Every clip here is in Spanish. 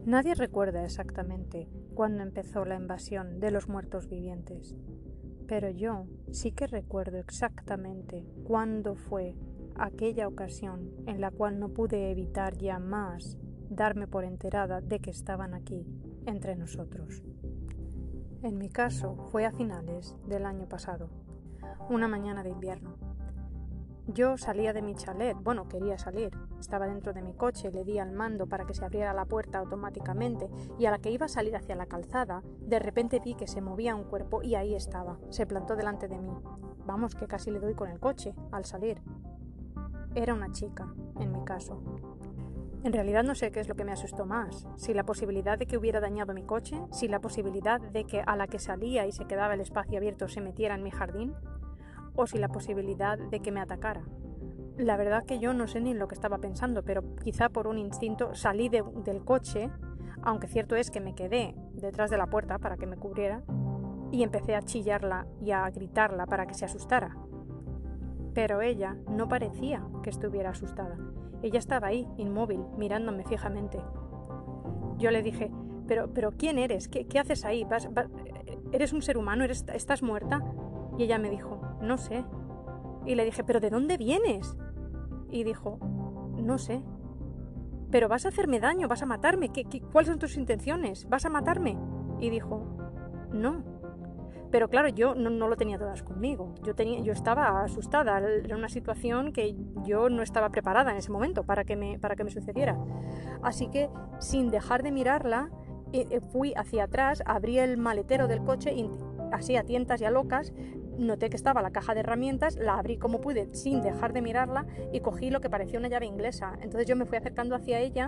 Nadie recuerda exactamente cuándo empezó la invasión de los muertos vivientes, pero yo sí que recuerdo exactamente cuándo fue aquella ocasión en la cual no pude evitar ya más darme por enterada de que estaban aquí entre nosotros. En mi caso fue a finales del año pasado, una mañana de invierno. Yo salía de mi chalet, quería salir, estaba dentro de mi coche, le di al mando para que se abriera la puerta automáticamente y a la que iba a salir hacia la calzada, de repente vi que se movía un cuerpo y ahí estaba, se plantó delante de mí. Vamos, que casi le doy con el coche al salir. Era una chica, en mi caso. En realidad no sé qué es lo que me asustó más, si la posibilidad de que hubiera dañado mi coche, si la posibilidad de que a la que salía y se quedaba el espacio abierto se metiera en mi jardín, o si la posibilidad de que me atacara. La verdad que yo no sé ni en lo que estaba pensando, pero quizá por un instinto salí del coche, aunque cierto es que me quedé detrás de la puerta para que me cubriera, y empecé a chillarla y a gritarla para que se asustara. Pero ella no parecía que estuviera asustada. Ella estaba ahí, inmóvil, mirándome fijamente. Yo le dije, pero ¿quién eres? ¿Qué haces ahí? ¿Eres un ser humano? ¿Estás muerta? Y ella me dijo, no sé. Y le dije, ¿pero de dónde vienes? Y dijo, no sé. ¿Pero vas a hacerme daño? ¿Vas a matarme? ¿Cuáles son tus intenciones? ¿Vas a matarme? Y dijo, no. Pero claro, yo no lo tenía todas conmigo. Yo estaba asustada. Era una situación que yo no estaba preparada en ese momento para que me sucediera. Así que, sin dejar de mirarla, fui hacia atrás, abrí el maletero del coche y así a tientas y a locas, noté que estaba la caja de herramientas, la abrí como pude sin dejar de mirarla y cogí lo que parecía una llave inglesa. Entonces yo me fui acercando hacia ella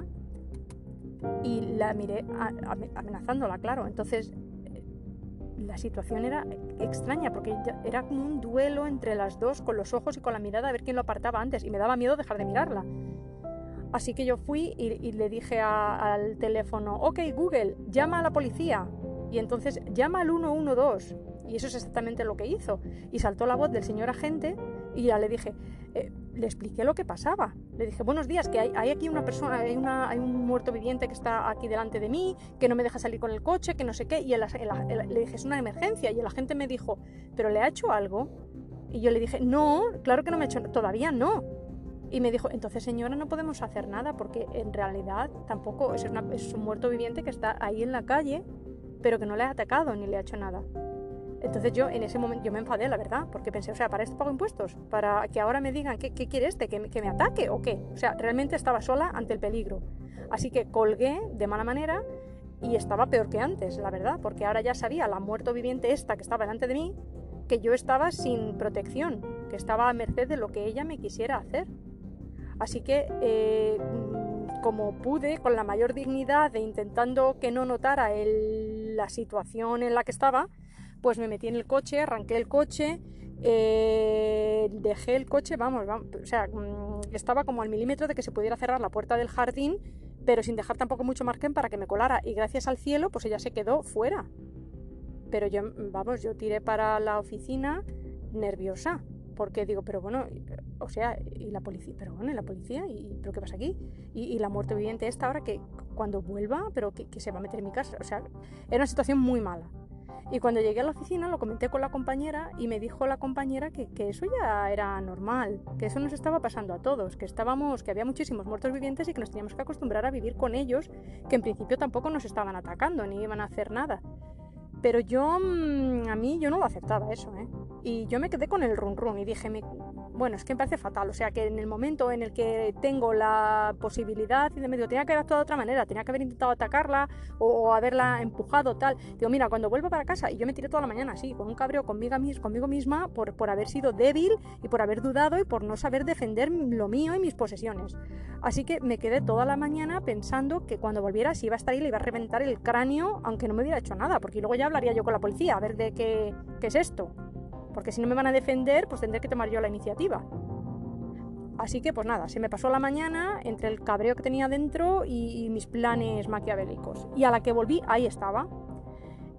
y la miré amenazándola, claro. Entonces la situación era extraña porque era como un duelo entre las dos, con los ojos y con la mirada, a ver quién lo apartaba antes, y me daba miedo dejar de mirarla. Así que yo fui y le dije al teléfono, ok Google, llama a la policía. Y entonces llama al 112. Y eso es exactamente lo que hizo. Y saltó la voz del señor agente y ya le dije, le expliqué lo que pasaba. Le dije, buenos días, que hay aquí una persona, hay un muerto viviente que está aquí delante de mí, que no me deja salir con el coche, que no sé qué. Y le dije, es una emergencia. Y el agente me dijo, ¿pero le ha hecho algo? Y yo le dije, no, claro que no me ha hecho, todavía no. Y me dijo, entonces señora, no podemos hacer nada porque en realidad tampoco es un muerto viviente que está ahí en la calle, pero que no le ha atacado ni le ha hecho nada. Entonces yo en ese momento yo me enfadé, la verdad, porque pensé, o sea, ¿para esto pago impuestos? ¿Para que ahora me digan qué quiere ¿Que me ataque o qué? O sea, realmente estaba sola ante el peligro. Así que colgué de mala manera y estaba peor que antes, la verdad, porque ahora ya sabía la muerto viviente esta que estaba delante de mí, que yo estaba sin protección, que estaba a merced de lo que ella me quisiera hacer. Así que, como pude, con la mayor dignidad e intentando que no notara la situación en la que estaba, pues me metí en el coche, arranqué el coche, dejé el coche, o sea, estaba como al milímetro de que se pudiera cerrar la puerta del jardín, pero sin dejar tampoco mucho margen para que me colara. Y gracias al cielo, pues ella se quedó fuera. Pero yo tiré para la oficina nerviosa. Porque digo, pero bueno, o sea, y la policía, pero bueno, ¿y la policía? ¿Pero qué pasa aquí? Y la muerte viviente esta ahora que cuando vuelva, pero que se va a meter en mi casa. O sea, era una situación muy mala. Y cuando llegué a la oficina lo comenté con la compañera y me dijo la compañera que eso ya era normal, que eso nos estaba pasando a todos, que había muchísimos muertos vivientes y que nos teníamos que acostumbrar a vivir con ellos, que en principio tampoco nos estaban atacando ni iban a hacer nada. Pero yo no lo aceptaba eso, ¿eh? Y yo me quedé con el run y dije, bueno, es que me parece fatal, o sea, que en el momento en el que tengo la posibilidad y de medio, tenía que haber actuado de otra manera, tenía que haber intentado atacarla o haberla empujado, tal. Digo, mira, cuando vuelvo para casa, y yo me tiré toda la mañana así, con un cabreo conmigo misma por haber sido débil y por haber dudado y por no saber defender lo mío y mis posesiones. Así que me quedé toda la mañana pensando que cuando volviera, si iba a estar ahí, le iba a reventar el cráneo, aunque no me hubiera hecho nada, porque luego ya hablaría yo con la policía a ver de qué es esto. Porque si no me van a defender, pues tendré que tomar yo la iniciativa. Así que pues nada, se me pasó la mañana entre el cabreo que tenía dentro y mis planes maquiavélicos. Y a la que volví, ahí estaba.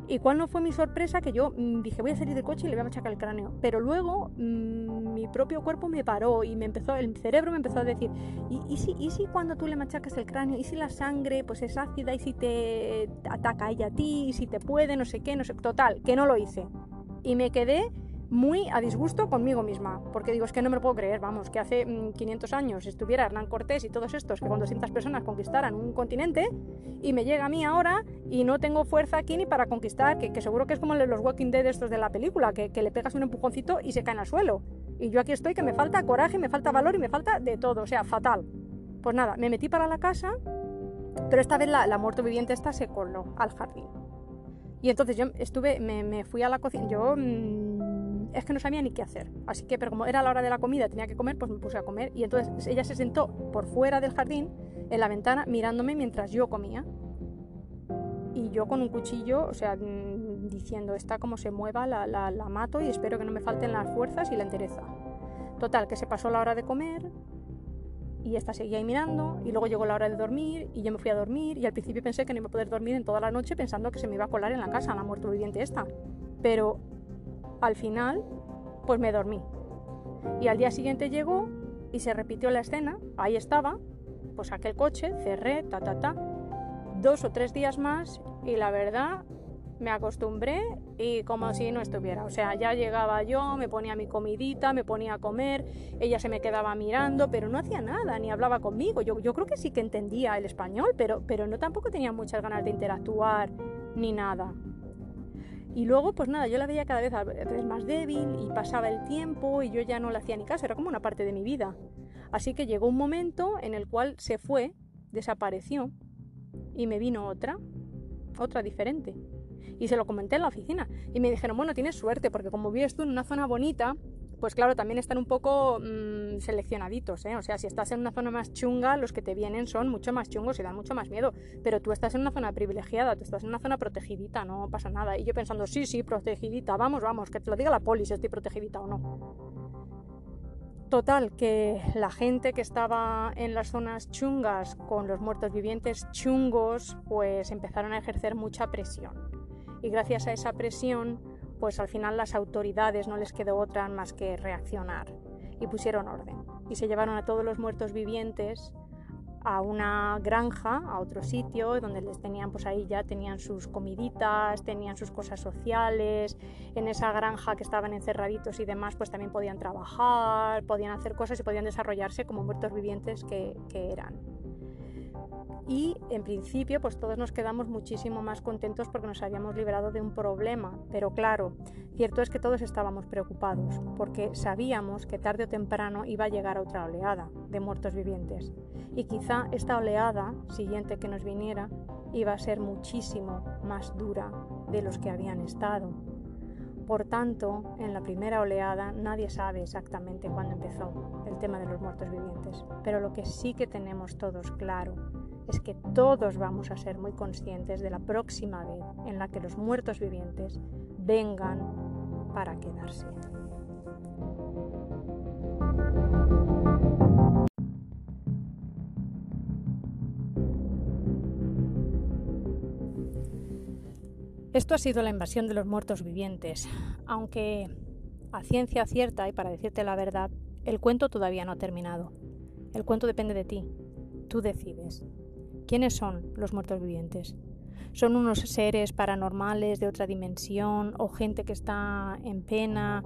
Y cuál no fue mi sorpresa, que yo dije, voy a salir del coche y le voy a machacar el cráneo. Pero luego mi propio cuerpo me paró y el cerebro me empezó a decir, ¿y si cuando tú le machacas el cráneo, y si la sangre pues es ácida, y si te ataca ella a ti, y si te puede, no sé qué, no sé, total, que no lo hice. Y me quedé muy a disgusto conmigo misma, porque digo, es que no me lo puedo creer, vamos, que hace 500 años estuviera Hernán Cortés y todos estos, que con 200 personas conquistaran un continente, y me llega a mí ahora y no tengo fuerza aquí ni para conquistar, que seguro que es como los Walking Dead estos de la película, que le pegas un empujoncito y se caen al suelo. Y yo aquí estoy, que me falta coraje, me falta valor y me falta de todo, o sea, fatal. Pues nada, me metí para la casa, pero esta vez la muerto viviente esta se coló al jardín. Y entonces yo me fui a la cocina, es que no sabía ni qué hacer, así que, pero como era la hora de la comida, tenía que comer, pues me puse a comer, y entonces ella se sentó por fuera del jardín, en la ventana, mirándome mientras yo comía, y yo con un cuchillo, o sea, diciendo, esta como se mueva, la mato y espero que no me falten las fuerzas y la entereza. Total, que se pasó la hora de comer, y esta seguía ahí mirando, y luego llegó la hora de dormir, y yo me fui a dormir, y al principio pensé que no iba a poder dormir en toda la noche, pensando que se me iba a colar en la casa la muerto viviente esta, pero al final pues me dormí, y al día siguiente llegó y se repitió la escena, ahí estaba, pues saqué el coche, cerré, 2 o 3 días más, y la verdad me acostumbré y como si no estuviera, o sea, ya llegaba yo, me ponía mi comidita, me ponía a comer, ella se me quedaba mirando, pero no hacía nada, ni hablaba conmigo. Yo creo que sí que entendía el español, pero no, tampoco tenía muchas ganas de interactuar ni nada. Y luego, pues nada, yo la veía cada vez más débil, y pasaba el tiempo y yo ya no le hacía ni caso, era como una parte de mi vida. Así que llegó un momento en el cual se fue, desapareció, y me vino otra diferente. Y se lo comenté en la oficina y me dijeron, bueno, tienes suerte, porque como vives tú en una zona bonita, pues claro, también están un poco seleccionaditos, ¿eh? O sea, si estás en una zona más chunga, los que te vienen son mucho más chungos y dan mucho más miedo, pero tú estás en una zona privilegiada, tú estás en una zona protegidita, no pasa nada. Y yo pensando, sí, protegidita, vamos, que te lo diga la poli si estoy protegidita o no. Total, que la gente que estaba en las zonas chungas con los muertos vivientes chungos, pues empezaron a ejercer mucha presión. Y gracias a esa presión, pues al final las autoridades no les quedó otra más que reaccionar y pusieron orden. Y se llevaron a todos los muertos vivientes a una granja, a otro sitio, donde les tenían, pues ahí ya tenían sus comiditas, tenían sus cosas sociales. En esa granja que estaban encerraditos y demás, pues también podían trabajar, podían hacer cosas y podían desarrollarse como muertos vivientes que eran. Y en principio pues todos nos quedamos muchísimo más contentos porque nos habíamos librado de un problema, pero claro, cierto es que todos estábamos preocupados porque sabíamos que tarde o temprano iba a llegar otra oleada de muertos vivientes, y quizá esta oleada siguiente que nos viniera iba a ser muchísimo más dura de los que habían estado. Por tanto, en la primera oleada nadie sabe exactamente cuándo empezó el tema de los muertos vivientes, pero lo que sí que tenemos todos claro es que todos vamos a ser muy conscientes de la próxima vez en la que los muertos vivientes vengan para quedarse. Esto ha sido la invasión de los muertos vivientes, aunque a ciencia cierta, y para decirte la verdad, el cuento todavía no ha terminado. El cuento depende de ti, tú decides. ¿Quiénes son los muertos vivientes? ¿Son unos seres paranormales de otra dimensión o gente que está en pena,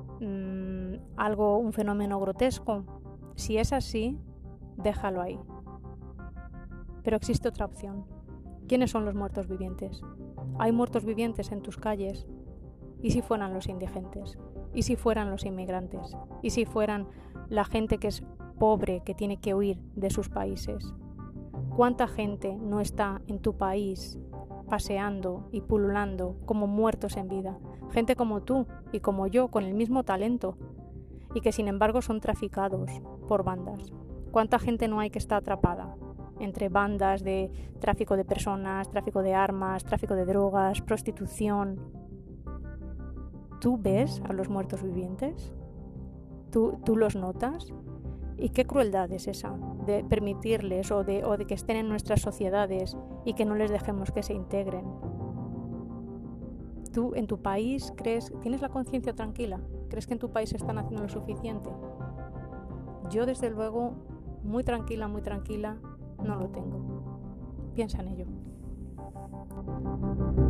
un fenómeno grotesco? Si es así, déjalo ahí. Pero existe otra opción. ¿Quiénes son los muertos vivientes? Hay muertos vivientes en tus calles. ¿Y si fueran los indigentes? ¿Y si fueran los inmigrantes? ¿Y si fueran la gente que es pobre, que tiene que huir de sus países? ¿Cuánta gente no está en tu país paseando y pululando como muertos en vida? Gente como tú y como yo, con el mismo talento, y que sin embargo son traficados por bandas. ¿Cuánta gente no hay que está atrapada entre bandas de tráfico de personas, tráfico de armas, tráfico de drogas, prostitución? ¿Tú ves a los muertos vivientes? ¿Tú los notas? ¿Y qué crueldad es esa de permitirles o de que estén en nuestras sociedades y que no les dejemos que se integren? ¿Tú en tu país tienes la conciencia tranquila? ¿Crees que en tu país están haciendo lo suficiente? Yo desde luego, muy tranquila, no lo tengo. Piensa en ello.